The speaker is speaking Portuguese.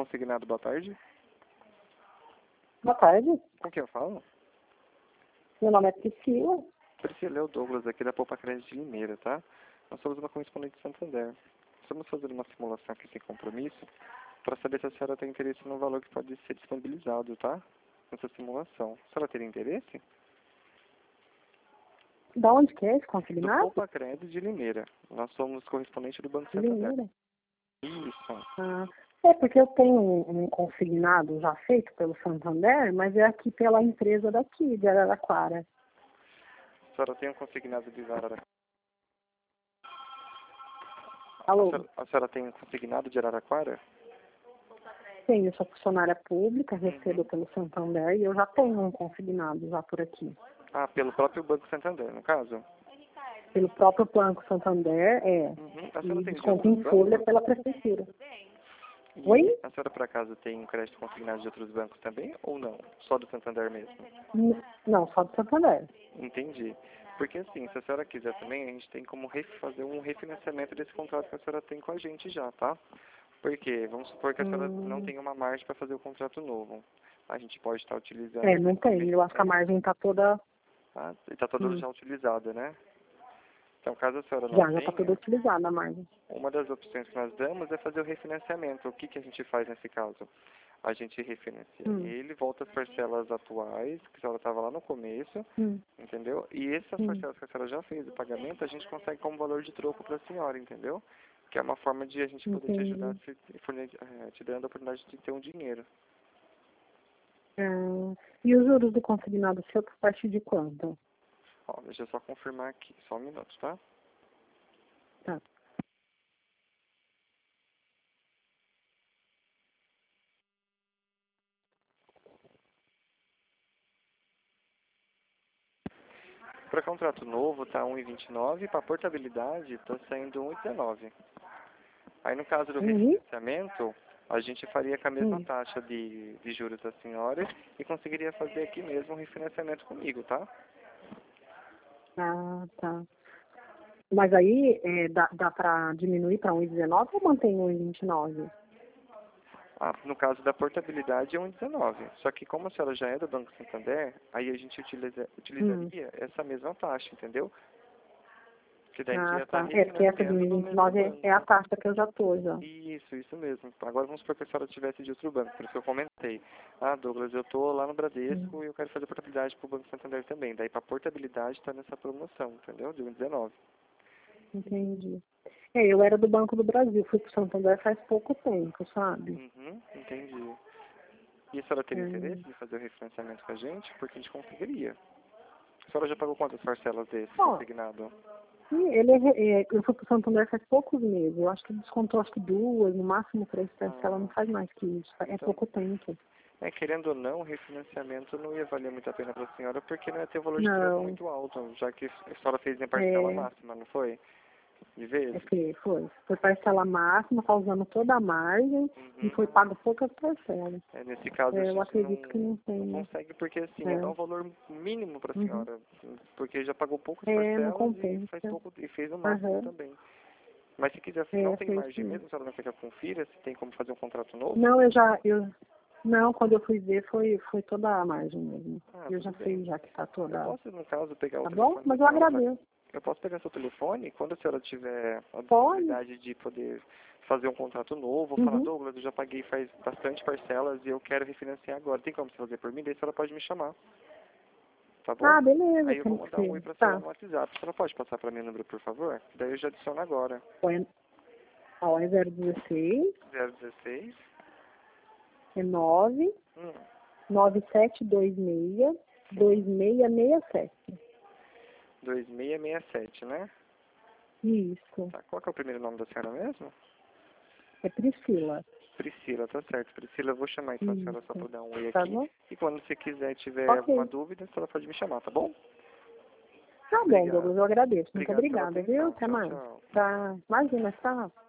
consignado, boa tarde. Boa tarde. Com quem eu falo? Meu nome é Priscila. Priscila, é o Douglas aqui da Poupa Crédito de Limeira, tá? Nós somos uma correspondente de Santander. Estamos fazendo uma simulação aqui sem compromisso para saber se a senhora tem interesse no valor que pode ser disponibilizado, tá? Nessa simulação. A senhora teria interesse? Da onde que é esse Do consignado? Poupa Crédito de Limeira. Nós somos correspondente do Banco Santander. Limeira. Isso. Ah, é porque eu tenho um consignado já feito pelo Santander, mas é aqui pela empresa daqui, de Araraquara. A senhora tem um consignado de Araraquara? Alô? A senhora tem um consignado de Araraquara? Sim, eu sou funcionária pública, recebo pelo Santander e eu já tenho um consignado já por aqui. Ah, pelo próprio Banco Santander, no caso? Pelo próprio Banco Santander, A senhora e tem de desconto outros em folha bancos? pela prefeitura. E Oi? a senhora, por acaso, tem um crédito consignado de outros bancos também, ou não? Só do Santander mesmo? Não, só do Santander. Entendi. Porque, assim, se a senhora quiser também, a gente tem como fazer um refinanciamento desse contrato que a senhora tem com a gente já, tá? Porque, vamos supor que a senhora não tem uma margem para fazer o contrato novo. A gente pode estar utilizando... Não tem. Eu acho que a margem está toda... Está toda já utilizada, né? Então, caso a senhora não Já tenha, está toda utilizada a margem. uma das opções que nós damos é fazer o refinanciamento. O que, que a gente faz nesse caso? A gente refinancia ele, volta às parcelas atuais, que a senhora estava lá no começo, entendeu? E essas parcelas que a senhora já fez o pagamento, a gente consegue como valor de troco para a senhora, entendeu? Que é uma forma de a gente poder te ajudar, te dando a oportunidade de ter um dinheiro. E os juros do consignado seu por parte de quanto? Ó, deixa eu só confirmar aqui, só um minuto, tá? Tá. Para contrato novo tá 1,29, para portabilidade está saindo 1,19. Aí no caso do refinanciamento, a gente faria com a mesma taxa de juros da senhora e conseguiria fazer aqui mesmo um refinanciamento comigo, tá? Ah, tá. Mas aí dá para diminuir para 1,19 ou mantém 1,29? No caso da portabilidade é 1,19. Só que como a senhora já é do Banco Santander, aí a gente utilizaria essa mesma taxa, entendeu? Que daí a gente já Tá. Porque essa de refinanciando no mesmo 1,29 banco. é a taxa que eu já tô já. Isso mesmo. Agora vamos supor que a senhora tivesse de outro banco, por isso que eu comentei. Douglas, eu tô lá no Bradesco e eu quero fazer portabilidade pro Banco Santander também. Daí pra portabilidade tá nessa promoção, entendeu? De 1,19. Entendi. Eu era do Banco do Brasil, fui pro Santander faz pouco tempo, sabe? Entendi. E a senhora tem interesse em fazer o refinanciamento com a gente? Porque a gente conseguiria. A senhora já pagou quantas parcelas desse consignado? Eu fui pro Santander faz poucos meses. Eu acho que descontou 2, no máximo 3 parcelas, não faz mais que isso. É pouco tempo. Querendo ou não, o refinanciamento não ia valer muito a pena para a senhora, porque não ia ter valor de troco muito alto, já que a senhora fez em parcela máxima, não foi? De vez? Foi parcela máxima, tá usando toda a margem e foi pago poucas parcelas. Nesse caso, a Eu gente acredito que não tem. não consegue, porque assim, é um valor mínimo para a senhora, porque já pagou poucas Não parcelas compensa. e fez o máximo também. Mas se quiser, não tem margem mesmo, a senhora não quer que eu confira se tem como fazer um contrato novo? Não, Não, quando eu fui ver foi toda a margem mesmo. Eu já sei já que tá toda. Eu posso, no caso, pegar o Tá telefone bom? Mas eu agradeço. Eu posso pegar seu telefone quando a senhora tiver a possibilidade de poder fazer um contrato novo, falar, Douglas, eu já paguei faz bastante parcelas e eu quero refinanciar agora. Tem como você fazer por mim? Daí a senhora pode me chamar. Tá bom? Beleza. Aí eu vou mandar um oi pra senhora no WhatsApp. A senhora pode passar pra mim o número, por favor? Daí eu já adiciono agora. É 016 016 9 9726 2667. 2667, né? Isso. Tá, qual que é o primeiro nome da senhora mesmo? É Priscila. Priscila, tá certo. Priscila, eu vou chamar então a senhora só pra dar um oi Tá aqui. bom? E quando você quiser, tiver alguma dúvida, a senhora pode me chamar, tá bom? Tá bom, Douglas, eu agradeço. Muito Obrigado pela obrigada, atenção. viu? Até Tchau, mais. tchau. Tá. Imagina, tá.